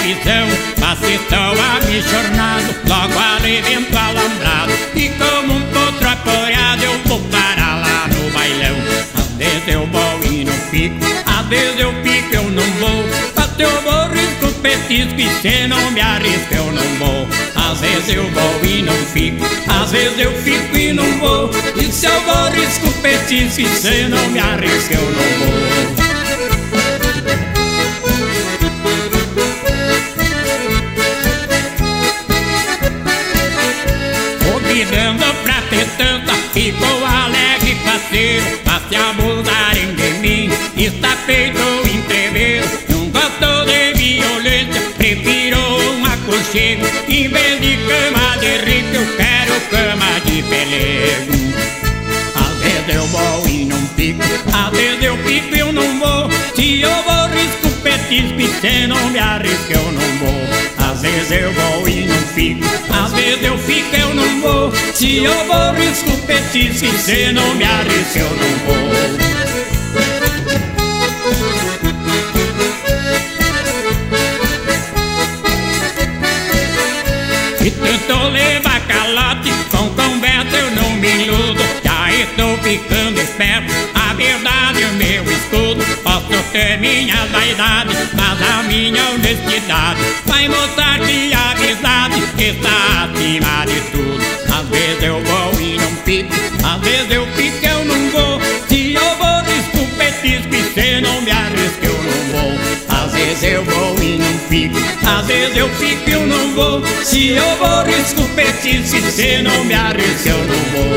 televisão, vocês estão amichornado, logo ali dentro do alambrado. E como um potro apoiado eu vou parar lá no bailão. Às vezes eu vou e não fico, às vezes eu fico, eu não vou. Mas eu vou risco petisco e se não me arrisca eu não vou. Às vezes eu vou e não fico, às vezes eu fico e não vou. E se eu vou risco petisco e se não me arrisca eu não vou. Dando pra ter tanta, ficou alegre e parceiro, pra se abusarem de mim, está feito o entreveiro. Não gosto de violência, prefiro um aconchego. Em vez de cama de rico, eu quero cama de pelego. Às vezes eu vou e não fico, às vezes eu fico e eu não vou. Se eu vou risco petisco e se não me arrisco eu não vou. Às vezes eu vou e não fico, às vezes eu fico eu não vou. Se eu vou risco petisco e se não me arrisco eu não vou. E tentou levar calote, com conversa eu não me iludo. Já estou ficando esperto, a verdade é o meu escudo. Posso ter minhas vaidades, mas a minha honestidade vai mostrar que a amizade está acima de tudo. Às vezes eu vou e não fico, às vezes eu fico eu não vou. Se eu vou risco petisco e se não me arrisco eu não vou. Às vezes eu vou e não fico, às vezes eu fico eu não vou. Se eu vou risco petisco e se não me arrisco eu não vou.